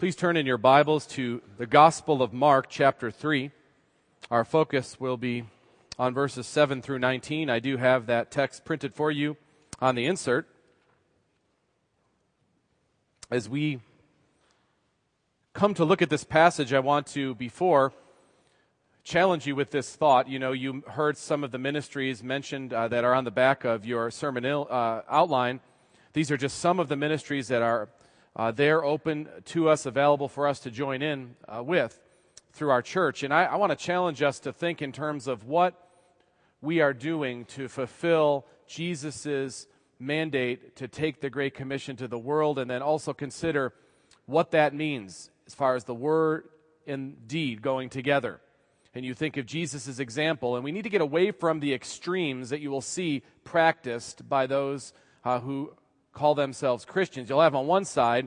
Please turn in your Bibles to the Gospel of Mark, chapter 3. Our focus will be on verses 7 through 19. I do have that text printed for you on the insert. As we come to look at this passage, I want to, before, challenge you with this thought. You know, you heard some of the ministries mentioned that are on the back of your sermon outline. These are just some of the ministries that are there open to us, available for us to join in with through our church. And I want to challenge us to think in terms of what we are doing to fulfill Jesus' mandate to take the Great Commission to the world, and then also consider what that means as far as the word and deed going together. And you think of Jesus' example, and we need to get away from the extremes that you will see practiced by those who call themselves Christians. You'll have on one side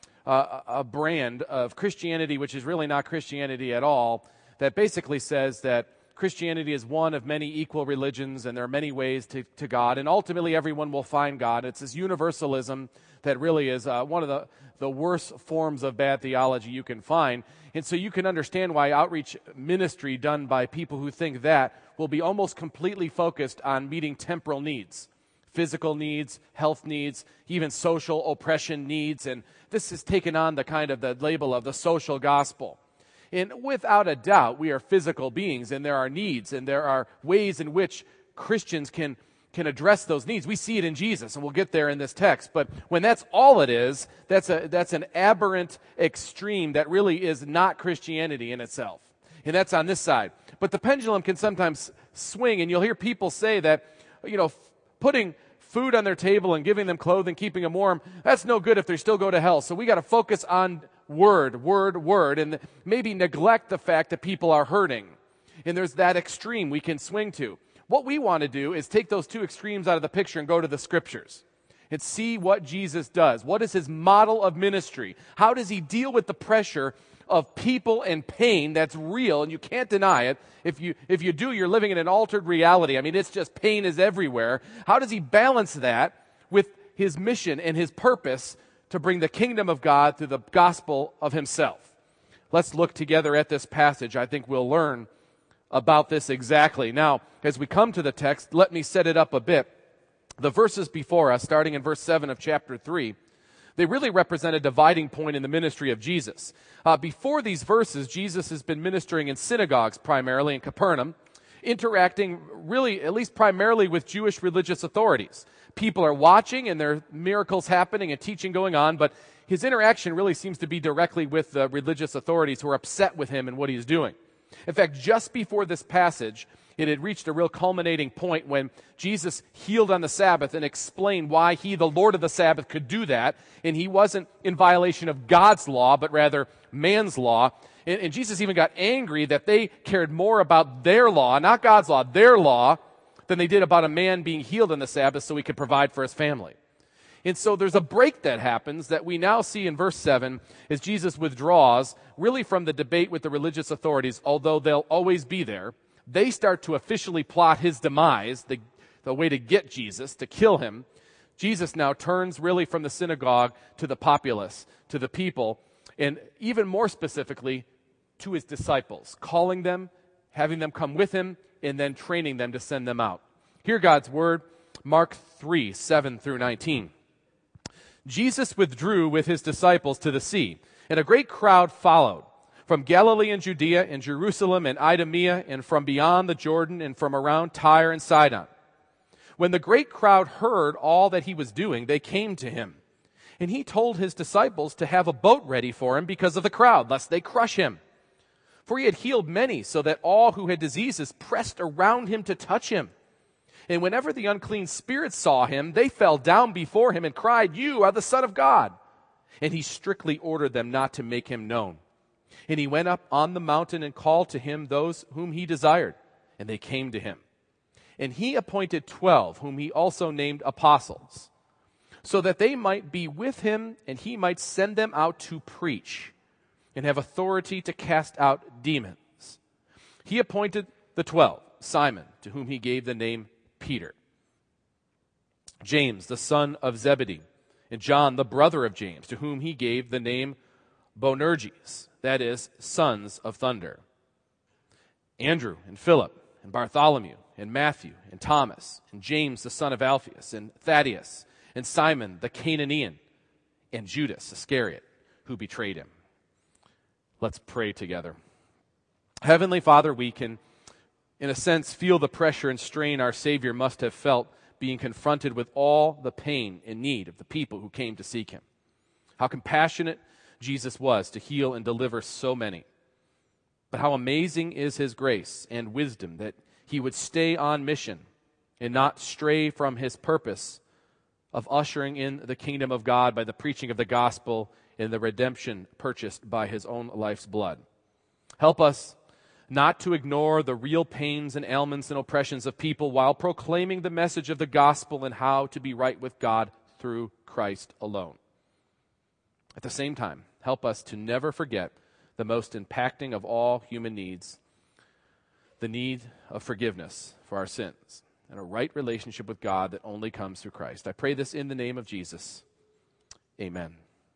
a brand of Christianity which is really not Christianity at all, that basically says that Christianity is one of many equal religions and there are many ways to God, and ultimately everyone will find God. It's this universalism that really is one of the worst forms of bad theology you can find. And so you can understand why outreach ministry done by people who think that will be almost completely focused on meeting temporal needs. Physical needs, health needs, even social oppression needs. And this has taken on the kind of the label of the social gospel. And without a doubt, we are physical beings, and there are needs, and there are ways in which Christians can address those needs. We see it in Jesus, and we'll get there in this text. But when that's all it is, that's an aberrant extreme that really is not Christianity in itself. And that's on this side. But the pendulum can sometimes swing, and you'll hear people say that, you know, putting food on their table and giving them clothing, keeping them warm, that's no good if they still go to hell. So we got to focus on word, and maybe neglect the fact that people are hurting. And there's that extreme we can swing to. What we want to do is take those two extremes out of the picture and go to the Scriptures and see what Jesus does. What is his model of ministry? How does he deal with the pressure of people and pain that's real, and you can't deny it? If you do, you're living in an altered reality. I mean, it's just pain is everywhere. How does he balance that with his mission and his purpose to bring the kingdom of God through the gospel of himself? Let's look together at this passage. I think we'll learn about this exactly. Now, as we come to the text, let me set it up a bit. The verses before us, starting in verse 7 of chapter 3, they really represent a dividing point in the ministry of Jesus. Before these verses, Jesus has been ministering in synagogues, primarily in Capernaum, interacting really, at least primarily, with Jewish religious authorities. People are watching, and there are miracles happening and teaching going on, but his interaction really seems to be directly with the religious authorities who are upset with him and what he's doing. In fact, just before this passage, it had reached a real culminating point when Jesus healed on the Sabbath and explained why he, the Lord of the Sabbath, could do that. And he wasn't in violation of God's law, but rather man's law. And Jesus even got angry that they cared more about their law, not God's law, their law, than they did about a man being healed on the Sabbath so he could provide for his family. And so there's a break that happens that we now see in verse 7 as Jesus withdraws really from the debate with the religious authorities, although they'll always be there. They start to officially plot his demise, the way to get Jesus, to kill him. Jesus now turns really from the synagogue to the populace, to the people, and even more specifically to his disciples, calling them, having them come with him, and then training them to send them out. Hear God's word, Mark 3, 7 through 19. Jesus withdrew with his disciples to the sea, and a great crowd followed from Galilee and Judea and Jerusalem and Idumea and from beyond the Jordan and from around Tyre and Sidon. When the great crowd heard all that he was doing, they came to him. And he told his disciples to have a boat ready for him because of the crowd, lest they crush him. For he had healed many, so that all who had diseases pressed around him to touch him. And whenever the unclean spirits saw him, they fell down before him and cried, "You are the Son of God." And he strictly ordered them not to make him known. And he went up on the mountain and called to him those whom he desired, and they came to him. And he appointed 12, whom he also named apostles, so that they might be with him, and he might send them out to preach, and have authority to cast out demons. He appointed the 12, Simon, to whom he gave the name Peter, James, the son of Zebedee, and John, the brother of James, to whom he gave the name Boanerges, that is, sons of thunder. Andrew and Philip and Bartholomew and Matthew and Thomas and James the son of Alphaeus and Thaddeus and Simon the Canaanian and Judas Iscariot, who betrayed him. Let's pray together. Heavenly Father, we can, in a sense, feel the pressure and strain our Savior must have felt being confronted with all the pain and need of the people who came to seek him. How compassionate Jesus was to heal and deliver so many. But how amazing is his grace and wisdom that he would stay on mission and not stray from his purpose of ushering in the kingdom of God by the preaching of the gospel and the redemption purchased by his own life's blood. Help us not to ignore the real pains and ailments and oppressions of people while proclaiming the message of the gospel and how to be right with God through Christ alone. At the same time, help us to never forget the most impacting of all human needs, the need of forgiveness for our sins and a right relationship with God that only comes through Christ. I pray this in the name of Jesus. Amen.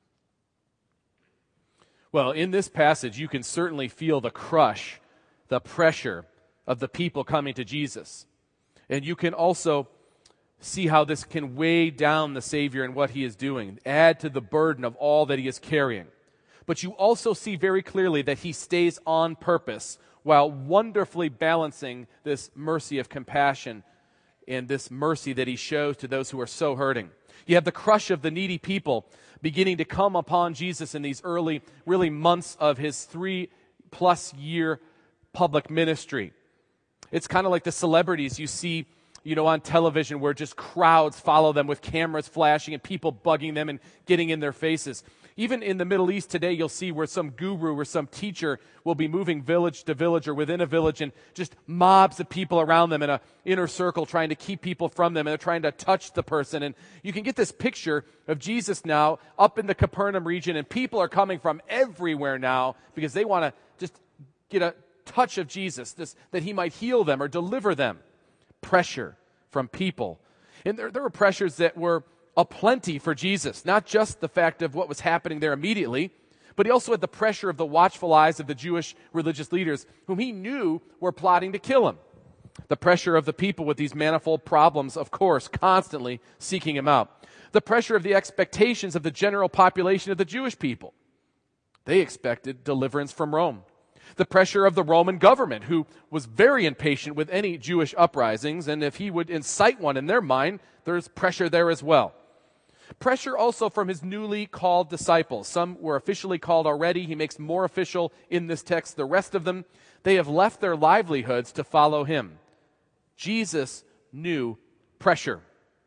Well, in this passage, you can certainly feel the crush, the pressure of the people coming to Jesus. And you can also see how this can weigh down the Savior and what he is doing, add to the burden of all that he is carrying. But you also see very clearly that he stays on purpose while wonderfully balancing this mercy of compassion and this mercy that he shows to those who are so hurting. You have the crush of the needy people beginning to come upon Jesus in these early, really months of his 3+ year public ministry. It's kind of like the celebrities you see, on television where just crowds follow them with cameras flashing and people bugging them and getting in their faces. Even in the Middle East today, you'll see where some guru or some teacher will be moving village to village or within a village and just mobs of people around them in an inner circle trying to keep people from them, and they're trying to touch the person. And you can get this picture of Jesus now up in the Capernaum region, and people are coming from everywhere now because they want to just get a touch of Jesus, that he might heal them or deliver them. Pressure from people. And there were pressures that were aplenty for Jesus, not just the fact of what was happening there immediately, but he also had the pressure of the watchful eyes of the Jewish religious leaders whom he knew were plotting to kill him. The pressure of the people with these manifold problems, of course, constantly seeking him out. The pressure of the expectations of the general population of the Jewish people. They expected deliverance from Rome. The pressure of the Roman government, who was very impatient with any Jewish uprisings, and if he would incite one in their mind, there's pressure there as well. Pressure also from his newly called disciples. Some were officially called already. He makes more official in this text. The rest of them, they have left their livelihoods to follow him. Jesus knew pressure.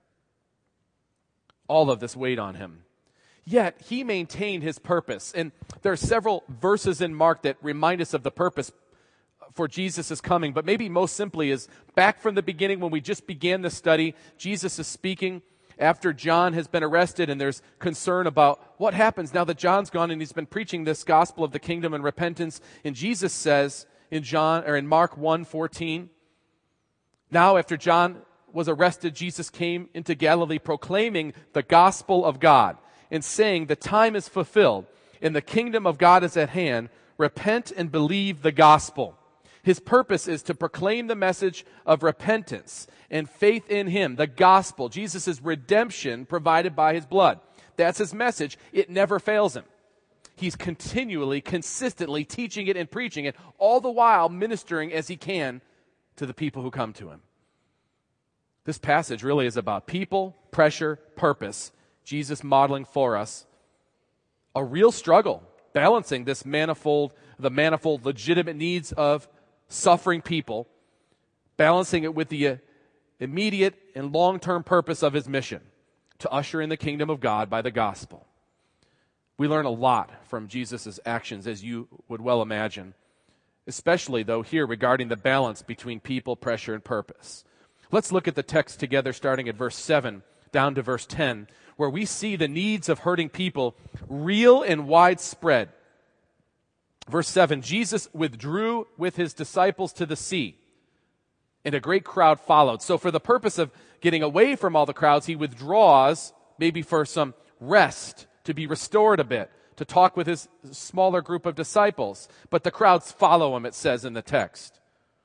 All of this weighed on him. Yet he maintained his purpose. And there are several verses in Mark that remind us of the purpose for Jesus' coming. But maybe most simply is back from the beginning when we just began the study, Jesus is speaking after John has been arrested, and there's concern about what happens now that John's gone and he's been preaching this gospel of the kingdom and repentance. And Jesus says in Mark 1:14, now after John was arrested, Jesus came into Galilee proclaiming the gospel of God and saying, the time is fulfilled and the kingdom of God is at hand. Repent and believe the gospel. His purpose is to proclaim the message of repentance and faith in him, the gospel, Jesus' redemption provided by his blood. That's his message. It never fails him. He's continually, consistently teaching it and preaching it, all the while ministering as he can to the people who come to him. This passage really is about people, pressure, purpose, Jesus modeling for us a real struggle, balancing the manifold legitimate needs of suffering people, balancing it with the immediate and long-term purpose of his mission, to usher in the kingdom of God by the gospel. We learn a lot from Jesus' actions, as you would well imagine, especially, though, here regarding the balance between people, pressure, and purpose. Let's look at the text together, starting at verse 7 down to verse 10, where we see the needs of hurting people real and widespread. Verse 7, Jesus withdrew with his disciples to the sea, and a great crowd followed. So for the purpose of getting away from all the crowds, he withdraws, maybe for some rest, to be restored a bit, to talk with his smaller group of disciples. But the crowds follow him, it says in the text.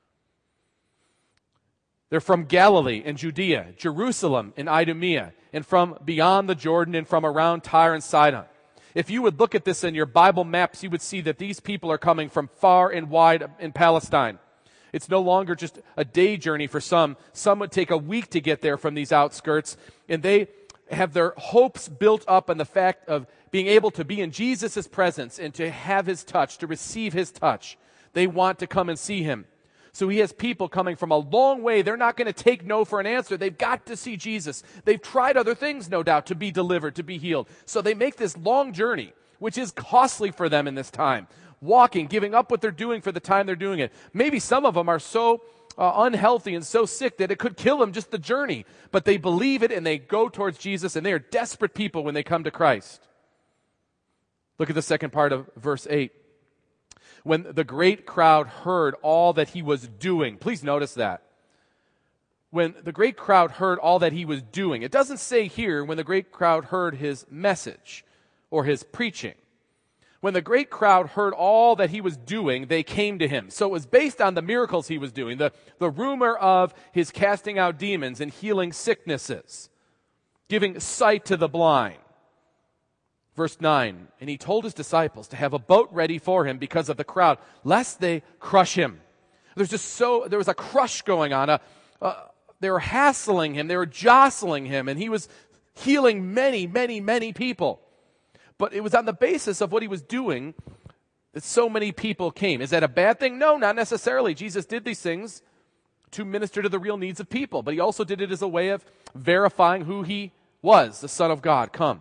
They're from Galilee and Judea, Jerusalem and Idumea, and from beyond the Jordan and from around Tyre and Sidon. If you would look at this in your Bible maps, you would see that these people are coming from far and wide in Palestine. It's no longer just a day journey for some. Some would take a week to get there from these outskirts, and they have their hopes built up on the fact of being able to be in Jesus' presence and to have his touch, to receive his touch. They want to come and see him. So he has people coming from a long way. They're not going to take no for an answer. They've got to see Jesus. They've tried other things, no doubt, to be delivered, to be healed. So they make this long journey, which is costly for them in this time. Walking, giving up what they're doing for the time they're doing it. Maybe some of them are so unhealthy and so sick that it could kill them just the journey. But they believe it and they go towards Jesus, and they are desperate people when they come to Christ. Look at the second part of verse 8. When the great crowd heard all that he was doing. Please notice that. When the great crowd heard all that he was doing. It doesn't say here when the great crowd heard his message or his preaching. When the great crowd heard all that he was doing, they came to him. So it was based on the miracles he was doing, the rumor of his casting out demons and healing sicknesses, giving sight to the blind. Verse 9, and he told his disciples to have a boat ready for him because of the crowd, lest they crush him. There was a crush going on. They were hassling him. They were jostling him, and he was healing many, many, many people. But it was on the basis of what he was doing that so many people came. Is that a bad thing? No, not necessarily. Jesus did these things to minister to the real needs of people, but he also did it as a way of verifying who he was, the Son of God. Come.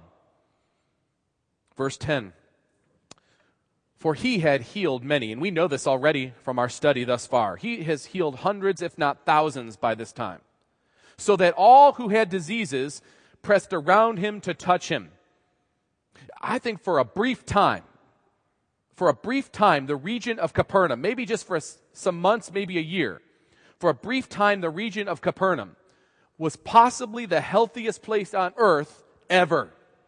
Verse 10, for he had healed many, and we know this already from our study thus far. He has healed hundreds, if not thousands, by this time, so that all who had diseases pressed around him to touch him. I think for a brief time, the region of Capernaum, maybe just for some months, maybe a year, for a brief time, the region of Capernaum was possibly the healthiest place on earth ever.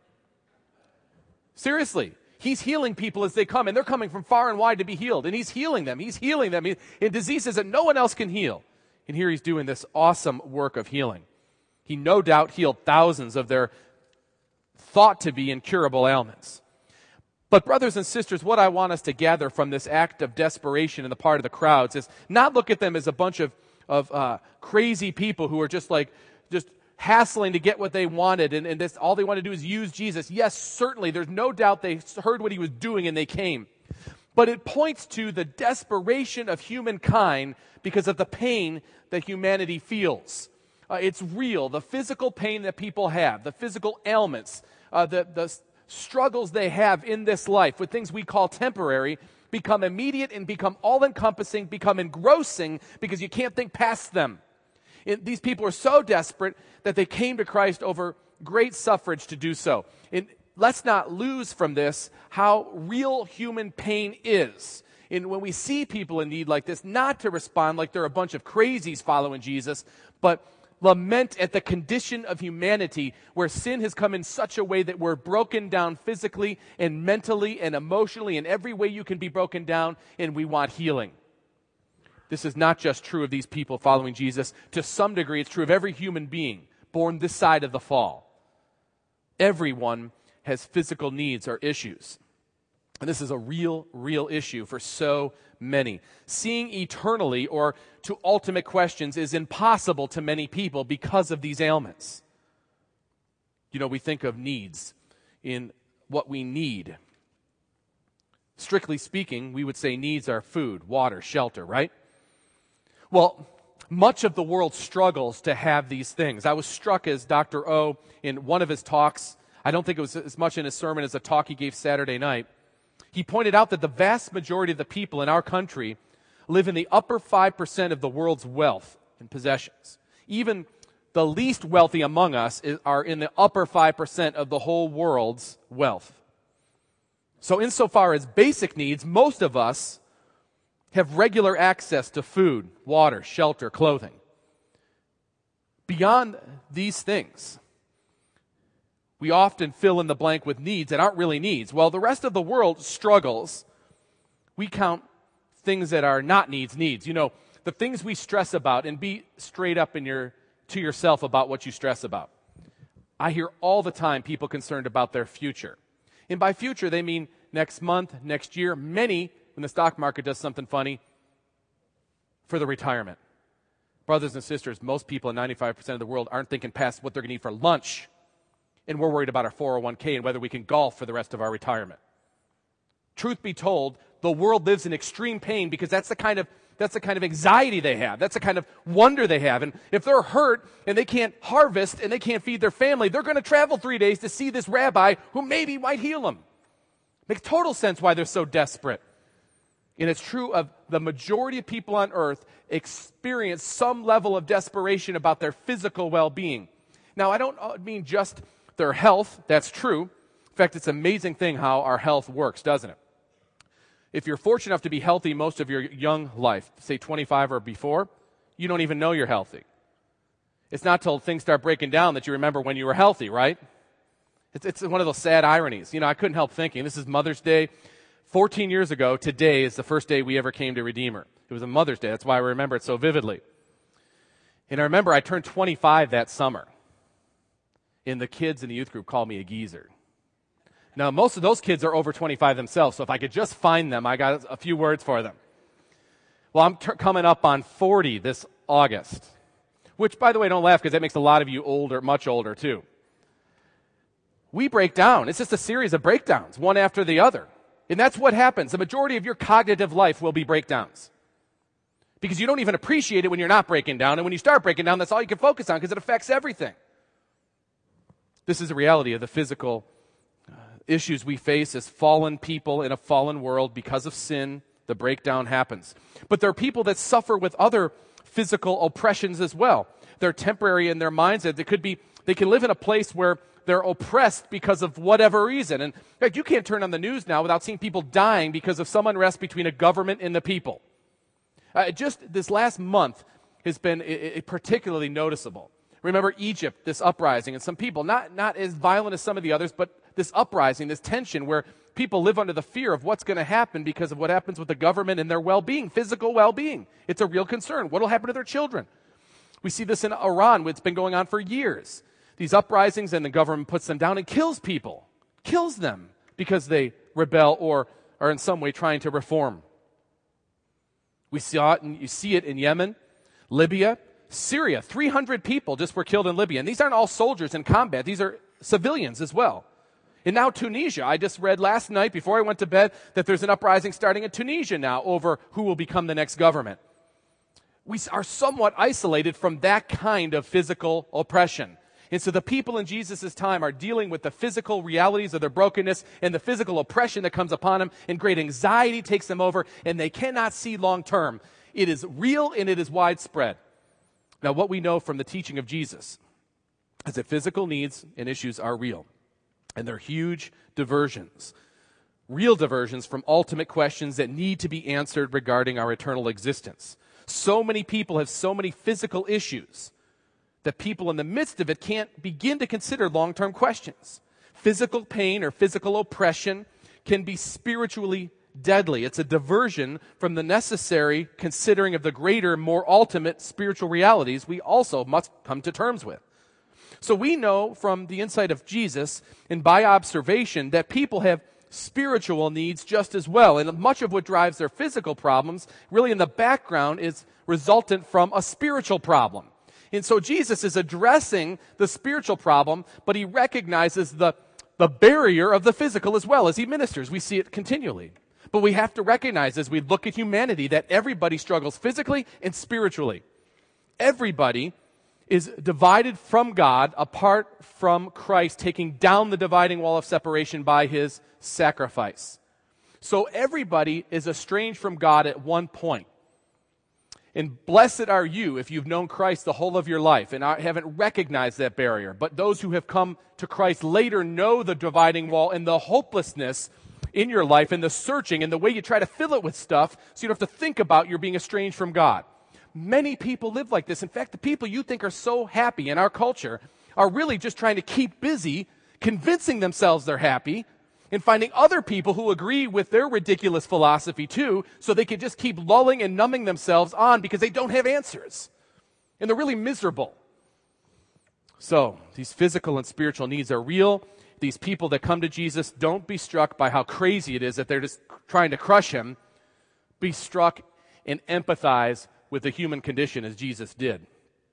Seriously, he's healing people as they come, and they're coming from far and wide to be healed, and he's healing them in diseases that no one else can heal. And here he's doing this awesome work of healing. He no doubt healed thousands of their thought to be incurable ailments. But brothers and sisters, what I want us to gather from this act of desperation on the part of the crowds is not look at them as a bunch of crazy people who are just hassling to get what they wanted, and this, all they want to do is use Jesus. Yes, certainly, there's no doubt they heard what he was doing and they came. But it points to the desperation of humankind because of the pain that humanity feels. It's real. The physical pain that people have, the physical ailments, the struggles they have in this life with things we call temporary become immediate and become all-encompassing, become engrossing because you can't think past them. These people are so desperate that they came to Christ over great suffrage to do so. And let's not lose from this how real human pain is. And when we see people in need like this, not to respond like they're a bunch of crazies following Jesus, but lament at the condition of humanity where sin has come in such a way that we're broken down physically and mentally and emotionally in every way you can be broken down, and we want healing. This is not just true of these people following Jesus. To some degree, it's true of every human being born this side of the fall. Everyone has physical needs or issues. And this is a real issue for so many. Seeing eternally or to ultimate questions is impossible to many people because of these ailments. You know, we think of needs in what we need. Strictly speaking, we would say needs are food, water, shelter, right? Well, much of the world struggles to have these things. I was struck as Dr. O, in one of his talks, I don't think it was as much in his sermon as a talk he gave Saturday night, he pointed out that the vast majority of the people in our country live in the upper 5% of the world's wealth and possessions. Even the least wealthy among us are in the upper 5% of the whole world's wealth. So insofar as basic needs, most of us have regular access to food, water, shelter, clothing. Beyond these things, We often fill in the blank with needs that aren't really needs. Well, the rest of the world struggles. We count things that are not needs, needs. You know, the things we stress about, and be straight up to yourself about what you stress about. I hear all the time people concerned about their future. And by future, they mean next month, next year, many, when the stock market does something funny, for the retirement. Brothers and sisters, most people in 95% of the world aren't thinking past what they're going to eat for lunch. And we're worried about our 401k and whether we can golf for the rest of our retirement. Truth be told, the world lives in extreme pain because that's the kind of anxiety they have. That's the kind of wonder they have. And if they're hurt and they can't harvest and they can't feed their family, they're going to travel 3 days to see this rabbi who maybe might heal them. Makes total sense why they're so desperate. And it's true of the majority of people on earth experience some level of desperation about their physical well-being. Now, I don't mean just their health. That's true. In fact, it's an amazing thing how our health works, doesn't it? If you're fortunate enough to be healthy most of your young life, say 25 or before, you don't even know you're healthy. It's not till things start breaking down that you remember when you were healthy, right? It's one of those sad ironies. You know, I couldn't help thinking, this is Mother's Day. 14 years ago, today is the first day we ever came to Redeemer. It was a Mother's Day. That's why I remember it so vividly. And I remember I turned 25 that summer. And the kids in the youth group called me a geezer. Now, most of those kids are over 25 themselves, so if I could just find them, I got a few words for them. Well, I'm coming up on 40 this August, which, by the way, don't laugh because that makes a lot of you older, much older, too. We break down. It's just a series of breakdowns, one after the other. And that's what happens. The majority of your cognitive life will be breakdowns. Because you don't even appreciate it when you're not breaking down. And when you start breaking down, that's all you can focus on because it affects everything. This is the reality of the physical issues we face as fallen people in a fallen world. Because of sin, the breakdown happens. But there are people that suffer with other physical oppressions as well. They're temporary in their minds. They can live in a place where they're oppressed because of whatever reason. And in fact, you can't turn on the news now without seeing people dying because of some unrest between a government and the people. Just this last month has been particularly noticeable. Remember Egypt, this uprising, and some people, not as violent as some of the others, but this uprising, this tension where people live under the fear of what's going to happen because of what happens with the government and their well-being, physical well-being. It's a real concern. What will happen to their children? We see this in Iran. It's been going on for years. These uprisings, and the government puts them down and kills people, kills them because they rebel or are in some way trying to reform. We saw it, and you see it in Yemen, Libya, Syria. 300 people just were killed in Libya. And these aren't all soldiers in combat. These are civilians as well. And now Tunisia. I just read last night before I went to bed that there's an uprising starting in Tunisia now over who will become the next government. We are somewhat isolated from that kind of physical oppression. And so the people in Jesus' time are dealing with the physical realities of their brokenness and the physical oppression that comes upon them, and great anxiety takes them over, and they cannot see long term. It is real and it is widespread. Now, what we know from the teaching of Jesus is that physical needs and issues are real, and they're huge diversions. Real diversions from ultimate questions that need to be answered regarding our eternal existence. So many people have so many physical issues that people in the midst of it can't begin to consider long-term questions. Physical pain or physical oppression can be spiritually deadly. It's a diversion from the necessary considering of the greater, more ultimate spiritual realities we also must come to terms with. So we know from the insight of Jesus and by observation that people have spiritual needs just as well. And much of what drives their physical problems really in the background is resultant from a spiritual problem. And so Jesus is addressing the spiritual problem, but he recognizes the barrier of the physical as well as he ministers. We see it continually. But we have to recognize as we look at humanity that everybody struggles physically and spiritually. Everybody is divided from God apart from Christ, taking down the dividing wall of separation by his sacrifice. So everybody is estranged from God at one point. And blessed are you if you've known Christ the whole of your life and haven't recognized that barrier. But those who have come to Christ later know the dividing wall and the hopelessness in your life and the searching and the way you try to fill it with stuff so you don't have to think about you're being estranged from God. Many people live like this. In fact, the people you think are so happy in our culture are really just trying to keep busy convincing themselves they're happy, and finding other people who agree with their ridiculous philosophy too, so they can just keep lulling and numbing themselves on because they don't have answers. And they're really miserable. So, these physical and spiritual needs are real. These people that come to Jesus, don't be struck by how crazy it is that they're just trying to crush him. Be struck and empathize with the human condition as Jesus did.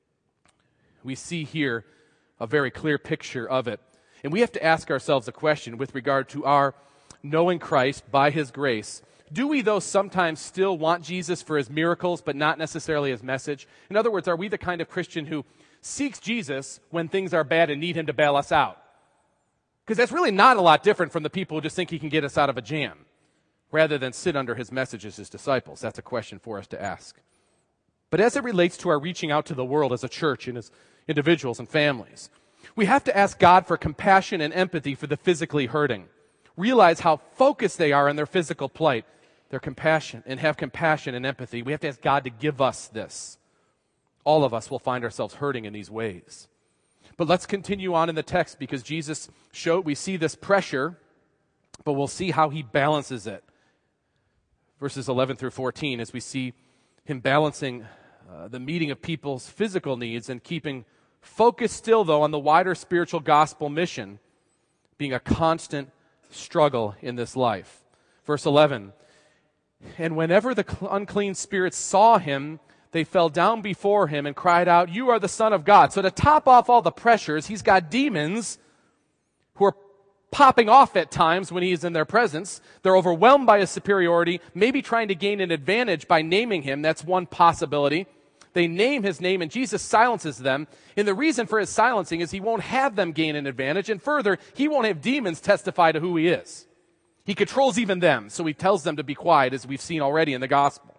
We see here a very clear picture of it. And we have to ask ourselves a question with regard to our knowing Christ by his grace. Do we, though, sometimes still want Jesus for his miracles, but not necessarily his message? In other words, are we the kind of Christian who seeks Jesus when things are bad and need him to bail us out? Because that's really not a lot different from the people who just think he can get us out of a jam, rather than sit under his message as his disciples. That's a question for us to ask. But as it relates to our reaching out to the world as a church and as individuals and families, we have to ask God for compassion and empathy for the physically hurting. Realize how focused they are on their physical plight, their compassion, and have compassion and empathy. We have to ask God to give us this. All of us will find ourselves hurting in these ways. But let's continue on in the text because Jesus showed, we see this pressure, but we'll see how he balances it. Verses 11 through 14, as we see him balancing the meeting of people's physical needs and keeping focused still, though, on the wider spiritual gospel mission being a constant struggle in this life. Verse 11, and whenever the unclean spirits saw him, they fell down before him and cried out, "You are the Son of God." So to top off all the pressures, he's got demons who are popping off at times when he is in their presence. They're overwhelmed by his superiority, maybe trying to gain an advantage by naming him. That's one possibility. They name his name, and Jesus silences them. And the reason for his silencing is he won't have them gain an advantage. And further, he won't have demons testify to who he is. He controls even them, so he tells them to be quiet, as we've seen already in the gospel.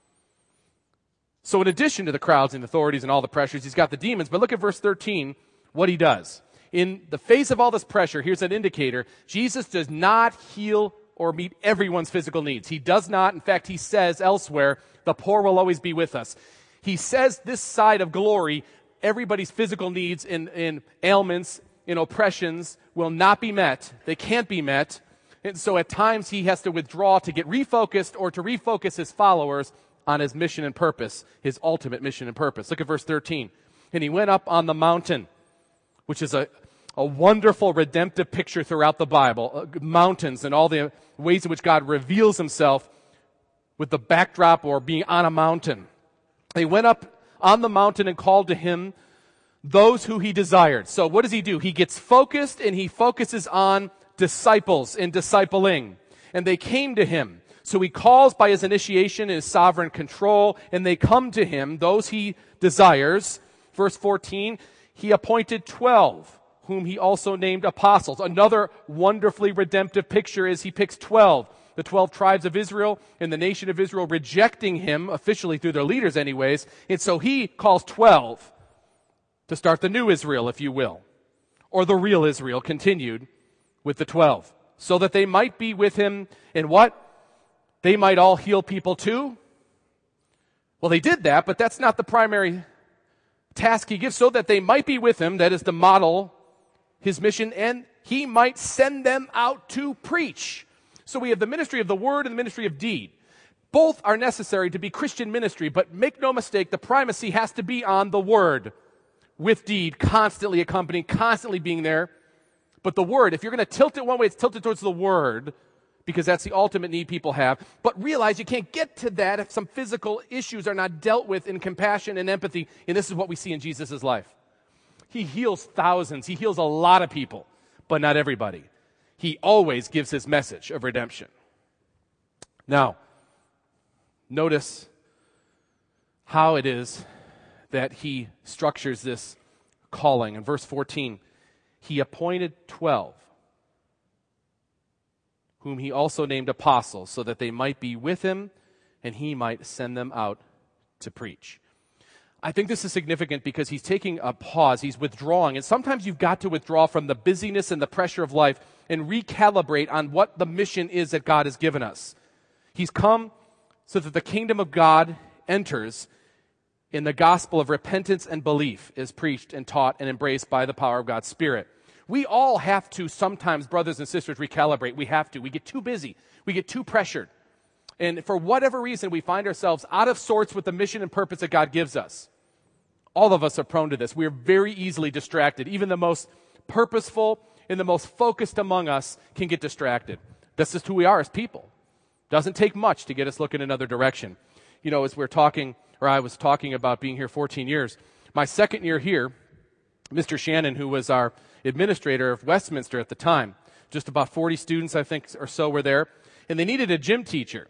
So in addition to the crowds and authorities and all the pressures, he's got the demons. But look at verse 13, what he does. In the face of all this pressure, here's an indicator. Jesus does not heal or meet everyone's physical needs. He does not. In fact, he says elsewhere, the poor will always be with us. He says this side of glory, everybody's physical needs in ailments, in oppressions, will not be met. They can't be met. And so at times he has to withdraw to get refocused or to refocus his followers on his mission and purpose, his ultimate mission and purpose. Look at verse 13. And he went up on the mountain, which is a wonderful redemptive picture throughout the Bible. Mountains and all the ways in which God reveals himself with the backdrop or being on a mountain. They went up on the mountain and called to him those who he desired. So what does he do? He gets focused and he focuses on disciples and discipling. And they came to him. So he calls by his initiation and his sovereign control, and they come to him, those he desires. Verse 14, he appointed 12, whom he also named apostles. Another wonderfully redemptive picture is he picks 12. The 12 tribes of Israel and the nation of Israel rejecting him, officially through their leaders anyways. And so he calls 12 to start the new Israel, if you will. Or the real Israel, continued with the 12. So that they might be with him in what? They might all heal people too? Well, they did that, but that's not the primary task he gives. So that they might be with him, that is to model his mission, and he might send them out to preach. So we have the ministry of the word and the ministry of deed. Both are necessary to be Christian ministry, but make no mistake, the primacy has to be on the word, with deed constantly accompanying, constantly being there. But the word, if you're going to tilt it one way, it's tilted towards the word, because that's the ultimate need people have. But realize you can't get to that if some physical issues are not dealt with in compassion and empathy. And this is what we see in Jesus' life. He heals thousands. He heals a lot of people, but not everybody. He always gives his message of redemption. Now, notice how it is that he structures this calling. In verse 14, he appointed 12. Whom he also named apostles, so that they might be with him and he might send them out to preach. I think this is significant because he's taking a pause, he's withdrawing, and sometimes you've got to withdraw from the busyness and the pressure of life and recalibrate on what the mission is that God has given us. He's come so that the kingdom of God enters in the gospel of repentance and belief is preached and taught and embraced by the power of God's Spirit. We all have to sometimes, brothers and sisters, recalibrate. We have to. We get too busy. We get too pressured. And for whatever reason, we find ourselves out of sorts with the mission and purpose that God gives us. All of us are prone to this. We are very easily distracted. Even the most purposeful and the most focused among us can get distracted. That's just who we are as people. Doesn't take much to get us looking another direction. You know, as I was talking about being here 14 years, my second year here, Mr. Shannon, who was our administrator of Westminster at the time, just about 40 students, I think, or so were there, and they needed a gym teacher.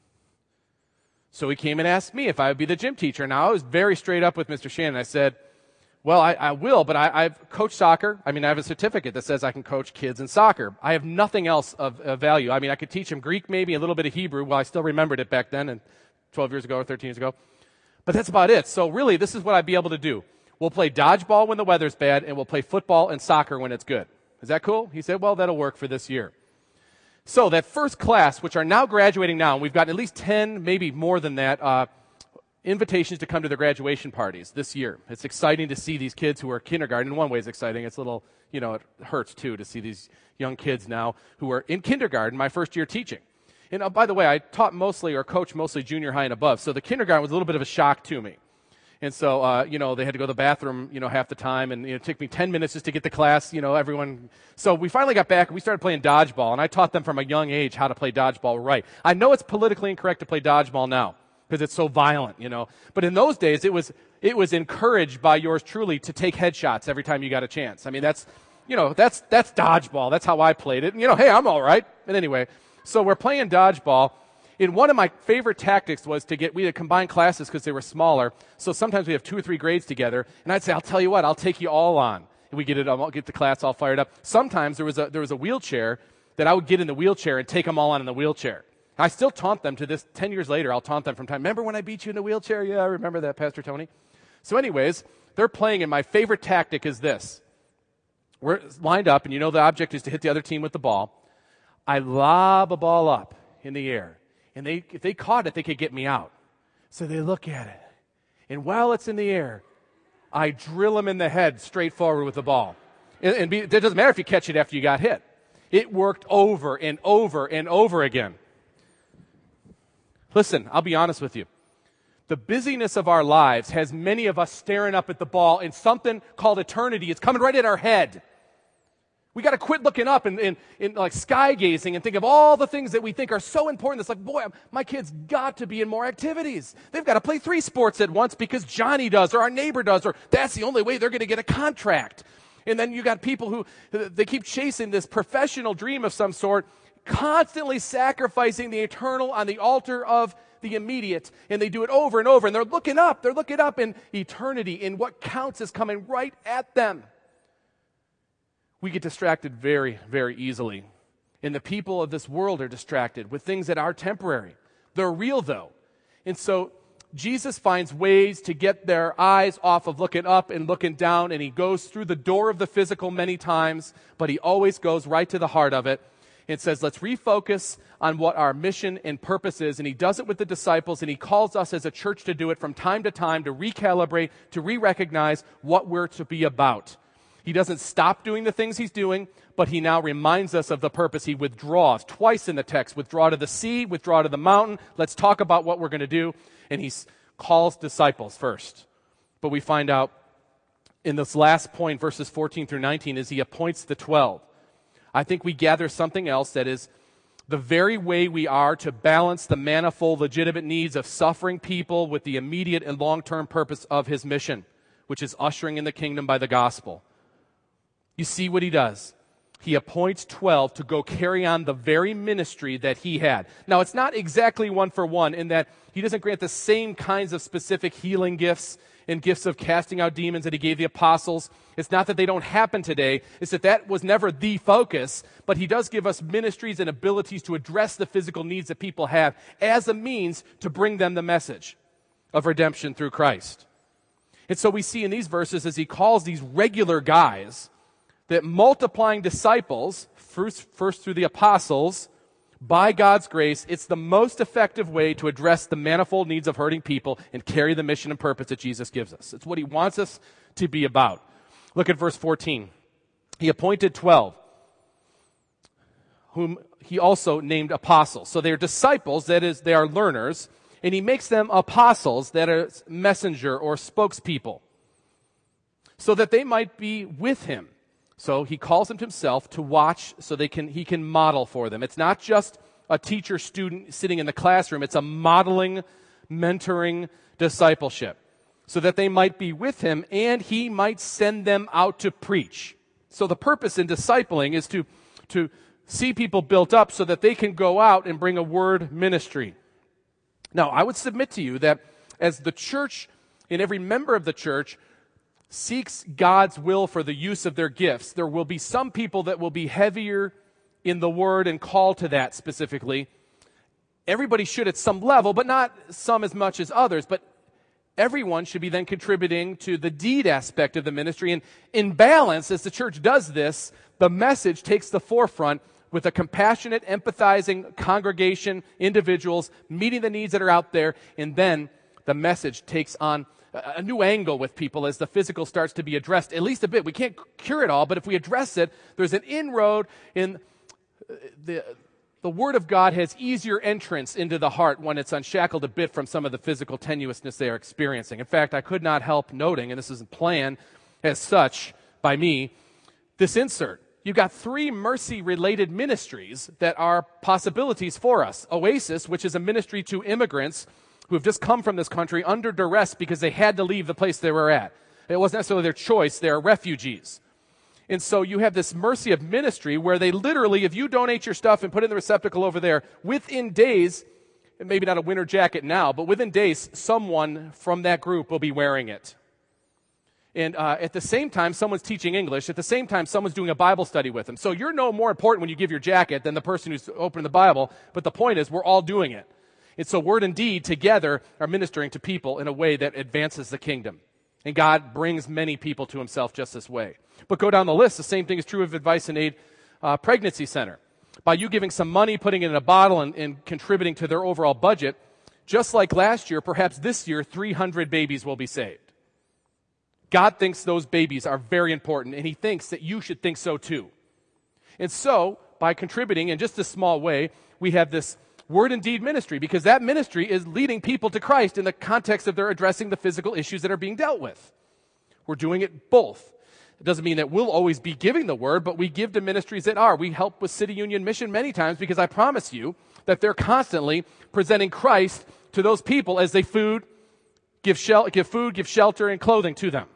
So he came and asked me if I would be the gym teacher. Now, I was very straight up with Mr. Shannon. I said, well, I will, but I've coached soccer. I have a certificate that says I can coach kids in soccer. I have nothing else of value. I could teach them Greek, maybe a little bit of Hebrew. Well, I still remembered it back then, and 12 years ago or 13 years ago. But that's about it. So really, this is what I'd be able to do. We'll play dodgeball when the weather's bad, and we'll play football and soccer when it's good. Is that cool? He said, well, that'll work for this year. So that first class, which are now graduating now, and we've gotten at least 10, maybe more than that, invitations to come to their graduation parties this year. It's exciting to see these kids who are kindergarten. In one way, it's exciting. It's a little, it hurts, too, to see these young kids now who are in kindergarten, my first year teaching. And by the way, I taught mostly or coached mostly junior high and above, so the kindergarten was a little bit of a shock to me. And so, they had to go to the bathroom, half the time, and it took me 10 minutes just to get the class, everyone. So we finally got back, and we started playing dodgeball, and I taught them from a young age how to play dodgeball right. I know it's politically incorrect to play dodgeball now, because it's so violent, But in those days, it was encouraged by yours truly to take headshots every time you got a chance. That's dodgeball. That's how I played it. And, hey, I'm all right. But anyway, so we're playing dodgeball. And one of my favorite tactics was we had combined classes because they were smaller. So sometimes we have 2 or 3 grades together. And I'd say, I'll tell you what, I'll take you all on. And we get the class all fired up. Sometimes there was a wheelchair that I would get in the wheelchair and take them all on in the wheelchair. I still taunt them to this 10 years later. I'll taunt them from time. Remember when I beat you in the wheelchair? Yeah, I remember that, Pastor Tony. So anyways, they're playing, and my favorite tactic is this. We're lined up, and the object is to hit the other team with the ball. I lob a ball up in the air. And if they caught it, they could get me out. So they look at it. And while it's in the air, I drill them in the head straight forward with the ball. It doesn't matter if you catch it after you got hit. It worked over and over and over again. Listen, I'll be honest with you. The busyness of our lives has many of us staring up at the ball, and something called eternity is coming right at our head. We got to quit looking up and like sky gazing and think of all the things that we think are so important. It's like, boy, my kid's got to be in more activities. They've got to play 3 sports at once because Johnny does or our neighbor does, or that's the only way they're going to get a contract. And then you got people who, they keep chasing this professional dream of some sort, constantly sacrificing the eternal on the altar of the immediate. And they do it over and over. And they're looking up in eternity, and what counts is coming right at them. We get distracted very, very easily. And the people of this world are distracted with things that are temporary. They're real, though. And so Jesus finds ways to get their eyes off of looking up and looking down, and he goes through the door of the physical many times, but he always goes right to the heart of it and says, let's refocus on what our mission and purpose is. And he does it with the disciples, and he calls us as a church to do it from time to time, to recalibrate, to re-recognize what we're to be about. He doesn't stop doing the things he's doing, but he now reminds us of the purpose. He withdraws twice in the text. Withdraw to the sea, withdraw to the mountain. Let's talk about what we're going to do. And he calls disciples first. But we find out in this last point, verses 14 through 19, is he appoints the 12. I think we gather something else that is the very way we are to balance the manifold legitimate needs of suffering people with the immediate and long-term purpose of his mission, which is ushering in the kingdom by the gospel. You see what he does. He appoints 12 to go carry on the very ministry that he had. Now, it's not exactly one for one in that he doesn't grant the same kinds of specific healing gifts and gifts of casting out demons that he gave the apostles. It's not that they don't happen today. It's that was never the focus, but he does give us ministries and abilities to address the physical needs that people have as a means to bring them the message of redemption through Christ. And so we see in these verses, as he calls these regular guys, that multiplying disciples, first through the apostles, by God's grace, it's the most effective way to address the manifold needs of hurting people and carry the mission and purpose that Jesus gives us. It's what he wants us to be about. Look at verse 14. He appointed 12, whom he also named apostles. So they're disciples, that is, they are learners, and he makes them apostles, that are messenger or spokespeople, so that they might be with him. So he calls them to himself to watch so he can model for them. It's not just a teacher-student sitting in the classroom. It's a modeling, mentoring discipleship, so that they might be with him and he might send them out to preach. So the purpose in discipling is to see people built up so that they can go out and bring a word ministry. Now, I would submit to you that as the church, and every member of the church, seeks God's will for the use of their gifts, there will be some people that will be heavier in the word and called to that specifically. Everybody should at some level, but not some as much as others. But everyone should be then contributing to the deed aspect of the ministry. And in balance, as the church does this, the message takes the forefront with a compassionate, empathizing congregation, individuals, meeting the needs that are out there. And then the message takes on a new angle with people as the physical starts to be addressed, at least a bit. We can't cure it all, but if we address it, there's an inroad in the Word of God has easier entrance into the heart when it's unshackled a bit from some of the physical tenuousness they are experiencing. In fact, I could not help noting, and this isn't planned as such by me, this insert. You've got 3 mercy-related ministries that are possibilities for us. Oasis, which is a ministry to immigrants who have just come from this country under duress because they had to leave the place they were at. It wasn't necessarily their choice. They're refugees. And so you have this mercy of ministry where they literally, if you donate your stuff and put it in the receptacle over there, within days, and maybe not a winter jacket now, but within days, someone from that group will be wearing it. And at the same time, someone's teaching English. At the same time, someone's doing a Bible study with them. So you're no more important when you give your jacket than the person who's opening the Bible. But the point is, we're all doing it. And so word and deed together are ministering to people in a way that advances the kingdom. And God brings many people to himself just this way. But go down the list. The same thing is true of Advice and Aid Pregnancy Center. By you giving some money, putting it in a bottle, and contributing to their overall budget, just like last year, perhaps this year, 300 babies will be saved. God thinks those babies are very important, and he thinks that you should think so too. And so, by contributing in just a small way, we have this word and deed ministry, because that ministry is leading people to Christ in the context of their addressing the physical issues that are being dealt with. We're doing it both. It doesn't mean that we'll always be giving the word, but we give to ministries that are. We help with City Union Mission many times because I promise you that they're constantly presenting Christ to those people as they give food, give shelter, and clothing to them.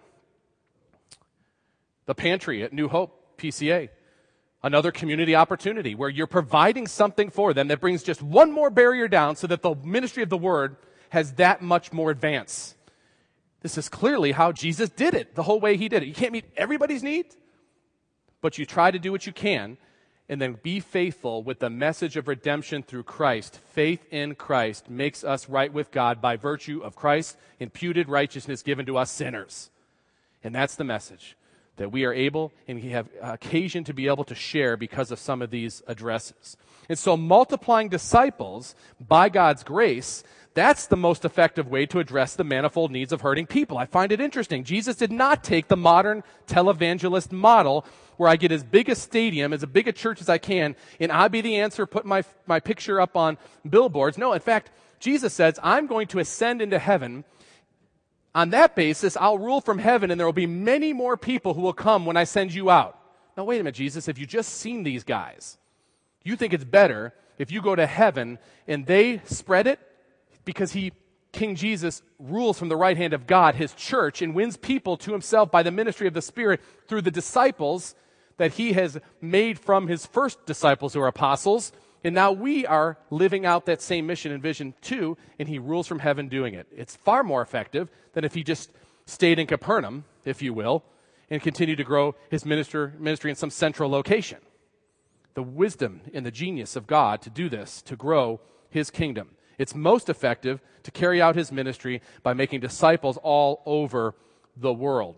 The pantry at New Hope, PCA. Another community opportunity where you're providing something for them that brings just one more barrier down so that the ministry of the word has that much more advance. This is clearly how Jesus did it, the whole way he did it. You can't meet everybody's needs, but you try to do what you can and then be faithful with the message of redemption through Christ. Faith in Christ makes us right with God by virtue of Christ's imputed righteousness given to us sinners. And that's the message that we are able and we have occasion to be able to share because of some of these addresses. And so multiplying disciples by God's grace, that's the most effective way to address the manifold needs of hurting people. I find it interesting. Jesus did not take the modern televangelist model where I get as big a stadium, as big a church as I can, and I'll be the answer, put my picture up on billboards. No, in fact, Jesus says, I'm going to ascend into heaven. On that basis, I'll rule from heaven, and there will be many more people who will come when I send you out. Now, wait a minute, Jesus, if you've just seen these guys, you think it's better if you go to heaven and they spread it because King Jesus rules from the right hand of God, his church, and wins people to himself by the ministry of the Spirit through the disciples that he has made from his first disciples who are apostles. And now we are living out that same mission and vision too, and he rules from heaven doing it. It's far more effective than if he just stayed in Capernaum, if you will, and continued to grow his ministry in some central location. The wisdom and the genius of God to do this, to grow his kingdom. It's most effective to carry out his ministry by making disciples all over the world.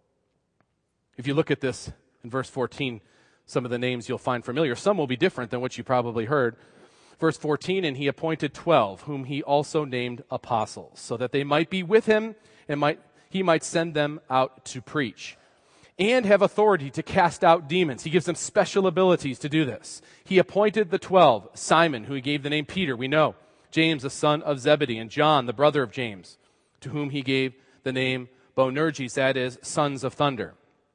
If you look at this in verse 14, some of the names you'll find familiar. Some will be different than what you probably heard. Verse 14, and he appointed 12, whom he also named apostles, so that they might be with him and he might send them out to preach. and have authority to cast out demons. He gives them special abilities to do this. He appointed the 12, Simon, who he gave the name Peter, we know, James, the son of Zebedee, and John, the brother of James, to whom he gave the name Boanerges, that is, sons of thunder.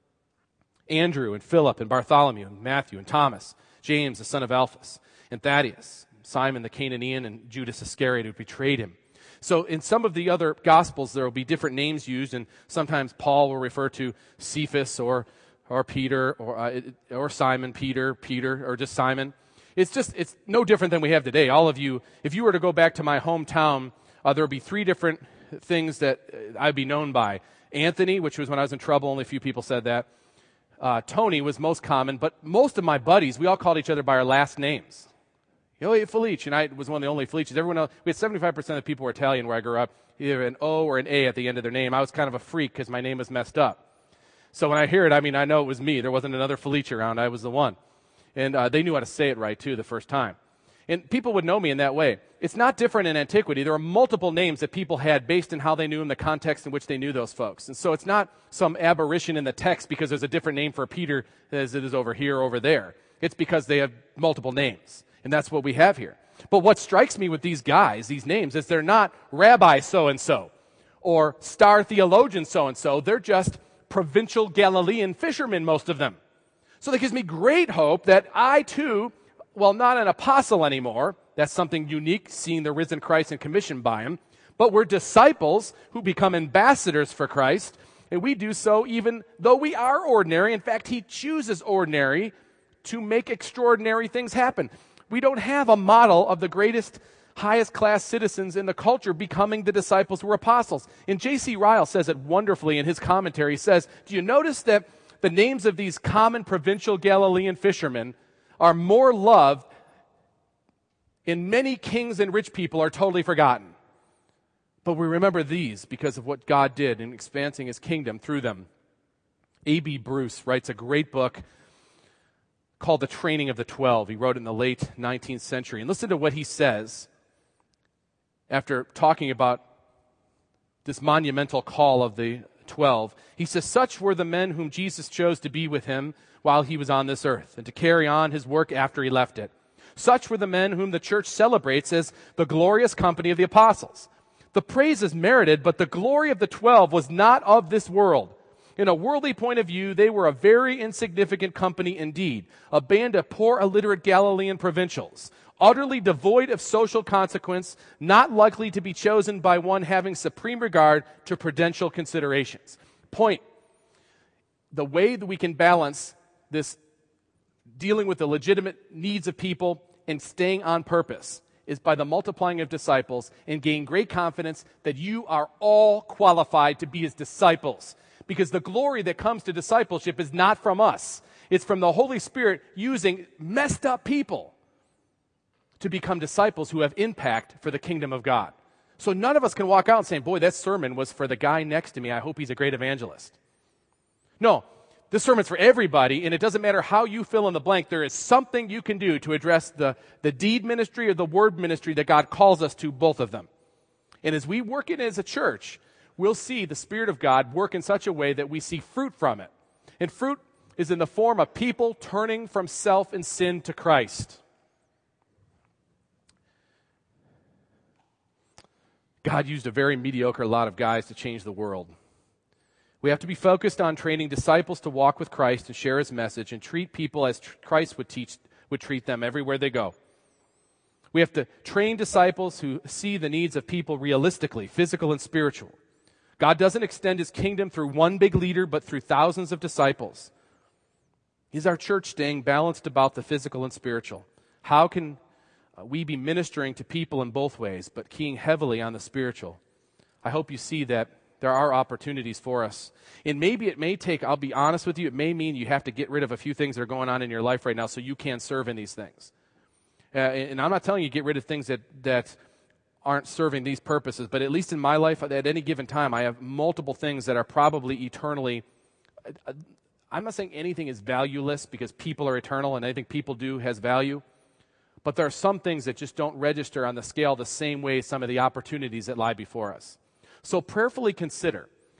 Andrew and Philip and Bartholomew and Matthew and Thomas, James, the son of Alphaeus, and Thaddeus, Simon the Canaanian, and Judas Iscariot, who betrayed him. So in some of the other Gospels, there will be different names used, and sometimes Paul will refer to Cephas or Peter or Simon, Peter, or just Simon. It's no different than we have today. All of you, if you were to go back to my hometown, there would be three different things that I'd be known by. Anthony, which was when I was in trouble, only a few people said that. Tony was most common, but most of my buddies, we all called each other by our last names. Hey, Felice, and I was one of the only Felices. Everyone else, we had 75% of the people were Italian where I grew up, either an O or an A at the end of their name. I was kind of a freak because my name was messed up. So when I hear it, I know it was me. There wasn't another Felice around. I was the one. And they knew how to say it right, too, the first time. And people would know me in that way. It's not different in antiquity. There are multiple names that people had based on how they knew in the context in which they knew those folks. And so it's not some aberration in the text because there's a different name for Peter as it is over here or over there. It's because they have multiple names. And that's what we have here. But what strikes me with these guys, these names, is they're not Rabbi so-and-so or star theologian so-and-so. They're just provincial Galilean fishermen, most of them. So that gives me great hope that I, too, well, not an apostle anymore. That's something unique, seeing the risen Christ and commissioned by him. But we're disciples who become ambassadors for Christ. And we do so even though we are ordinary. In fact, he chooses ordinary to make extraordinary things happen. We don't have a model of the greatest, highest class citizens in the culture becoming the disciples who were apostles. And J.C. Ryle says it wonderfully in his commentary. He says, do you notice that the names of these common provincial Galilean fishermen are more loved and many kings and rich people are totally forgotten? But we remember these because of what God did in expanding his kingdom through them. A.B. Bruce writes a great book called The Training of the 12. He wrote it in the late 19th century. And listen to what he says after talking about this monumental call of the 12. He says, such were the men whom Jesus chose to be with him while he was on this earth and to carry on his work after he left it. Such were the men whom the church celebrates as the glorious company of the apostles. The praise is merited, but the glory of the 12 was not of this world. In a worldly point of view, they were a very insignificant company indeed, a band of poor illiterate Galilean provincials, utterly devoid of social consequence, not likely to be chosen by one having supreme regard to prudential considerations. Point, the way that we can balance this dealing with the legitimate needs of people and staying on purpose is by the multiplying of disciples and gain great confidence that you are all qualified to be his disciples. Because the glory that comes to discipleship is not from us. It's from the Holy Spirit using messed up people to become disciples who have impact for the kingdom of God. So none of us can walk out and say, boy, that sermon was for the guy next to me. I hope he's a great evangelist. No, this sermon's for everybody, and it doesn't matter how you fill in the blank. There is something you can do to address the deed ministry or the word ministry that God calls us to, both of them. And as we work it as a church, we'll see the Spirit of God work in such a way that we see fruit from it. And fruit is in the form of people turning from self and sin to Christ. God used a very mediocre lot of guys to change the world. We have to be focused on training disciples to walk with Christ and share his message and treat people as Christ would treat them everywhere they go. We have to train disciples who see the needs of people realistically, physical and spiritual. God doesn't extend his kingdom through one big leader, but through thousands of disciples. Is our church staying balanced about the physical and spiritual? How can we be ministering to people in both ways, but keying heavily on the spiritual? I hope you see that there are opportunities for us. And maybe it may take, I'll be honest with you, it may mean you have to get rid of a few things that are going on in your life right now so you can serve in these things. And I'm not telling you get rid of things that aren't serving these purposes, but at least in my life, at any given time, I have multiple things that are probably eternally. I'm not saying anything is valueless because people are eternal and anything people do has value, but there are some things that just don't register on the scale the same way as some of the opportunities that lie before us. So prayerfully consider,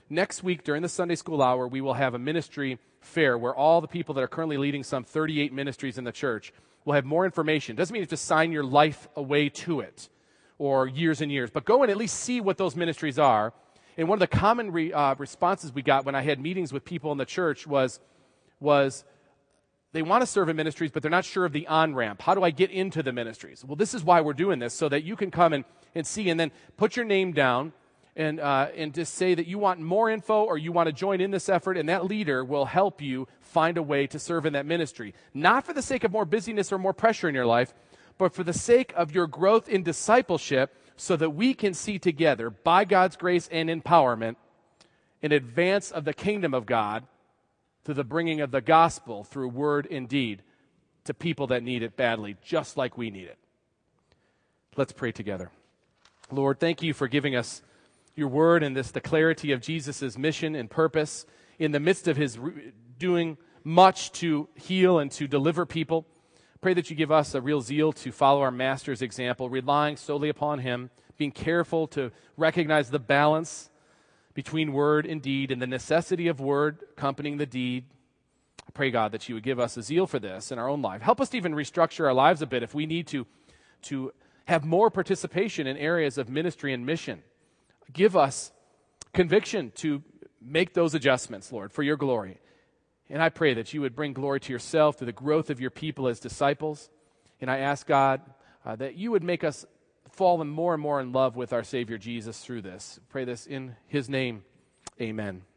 next week during the Sunday school hour, we will have a ministry fair where all the people that are currently leading some 38 ministries in the church will have more information. Doesn't mean you have to sign your life away to it or years and years, but go and at least see what those ministries are. And one of the common responses we got when I had meetings with people in the church was they want to serve in ministries, but they're not sure of the on-ramp. How do I get into the ministries? Well, this is why we're doing this, so that you can come and see, and then put your name down and just say that you want more info or you want to join in this effort, and that leader will help you find a way to serve in that ministry. Not for the sake of more busyness or more pressure in your life, but for the sake of your growth in discipleship, so that we can see together, by God's grace and empowerment, in advance of the kingdom of God, through the bringing of the gospel through word and deed to people that need it badly, just like we need it. Let's pray together. Lord, thank you for giving us your word and the clarity of Jesus' mission and purpose in the midst of his doing much to heal and to deliver people. Pray that you give us a real zeal to follow our Master's example, relying solely upon him, being careful to recognize the balance between word and deed and the necessity of word accompanying the deed. I pray, God, that you would give us a zeal for this in our own life. Help us to even restructure our lives a bit if we need to have more participation in areas of ministry and mission. Give us conviction to make those adjustments, Lord, for your glory. And I pray that you would bring glory to yourself through the growth of your people as disciples. And I ask, God, that you would make us fall more and more in love with our Savior Jesus through this. Pray this in his name. Amen.